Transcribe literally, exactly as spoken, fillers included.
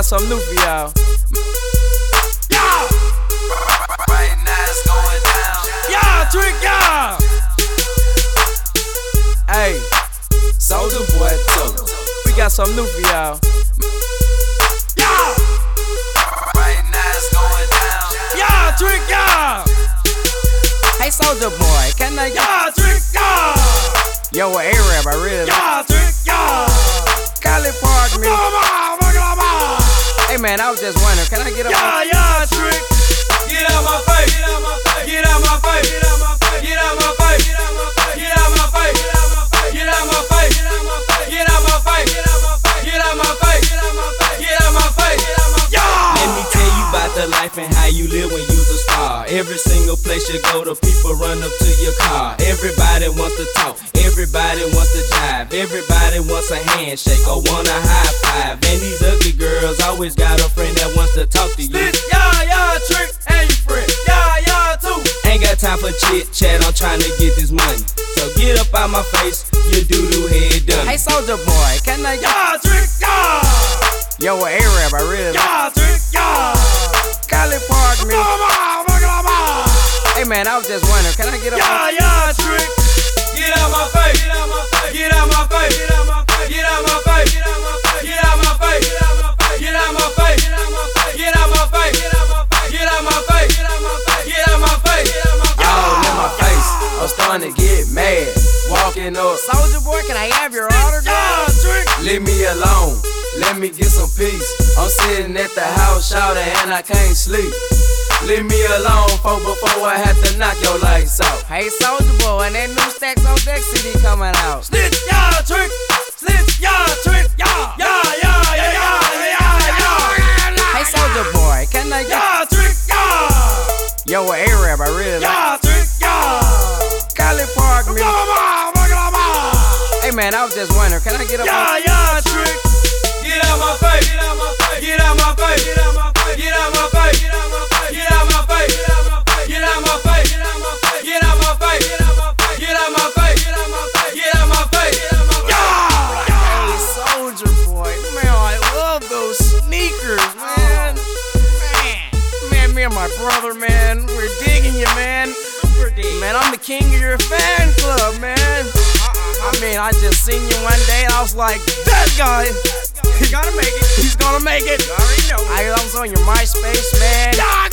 got something new for y'all. Yeah! Right now it's going down. Yeah, trick, yeah! Hey, Soulja Boy too. we got something new for y'all. Yeah! Right now it's going down. Yeah, trick, yeah! Hey, Soulja Boy, can I get Yeah, trick, yeah! yo a A-Rap? I really Yeah, trick, yeah! Cali Park me. Come on, come on! Hey man, I was just wondering, can I get up? Yeah, yeah, trick! Get out my face! Get out my face! Get out my face! Get out my face! Get out my face! Get out my face! Get out my face! Get out my face! Get out my face! Get out my face! Get out my face! Yeah! Let me tell you about the life and how you live when you's a star. Every single place you go, the people run up to your car. Everybody wants to talk, everybody wants to jive, everybody wants a handshake or want a high five. And these ugly girls always got a friend that wants to talk to you. Bitch, yeah, yeah, trick, and you friend. Yeah, yeah, too. Ain't got time for chit chat, I'm trying to get this money. So get up out my face, your doo-doo head done. Hey, Soulja Boy, can I get Yeah, trick, yeah! yo a A-Rap? I really Yeah, trick, yeah! Cali Park me. Come on, come on! Hey man, I was just wondering, can I get up? Yeah, yeah, trick! Get out my face! Get out my face! Get out my face! Get out my face! Get out my face! Get out my face! Get out my face! Get out my face! Get out my face! Get out my face! Get out my face! All in my face, I'm starting to get mad. Walking up, Soulja Boy, can I have your autograph? Yeah, trick! leave me alone. Let me get some peace. I'm sitting at the house shouting and I can't sleep. Leave me alone, folk, before I have to knock your lights out. Hey, Soulja Boy, and that new Stacks on Deck C D coming out. Snitch, yeah, trick! Snitch, yeah, trick! Yeah, yeah, yeah, yeah, yeah, yeah, yeah! Hey, Soulja Boy, can I get Yeah, trick, yeah! yo a A-Rap? I really Yeah, trick, yeah! Cali Park me. Come on, come on! Hey man, I was just wondering, can I get up? Yeah, yeah, trick! Get out my face! Get out my face! Get out my face! Get out my face! Get out my face! Get out my face! Get out my face! Get out my face! Get out my face! Get out my face! Yeah! Hey, Soulja Boy, man, I love those sneakers, man. Man, man, me and my brother, man, we're digging you, man. Super dig. Man, I'm the king of your fan club, man. I mean, I just seen you one day and I was like, that guy, he's gonna make it. He's gonna make it. I already know. I was on your MySpace, man. Yeah!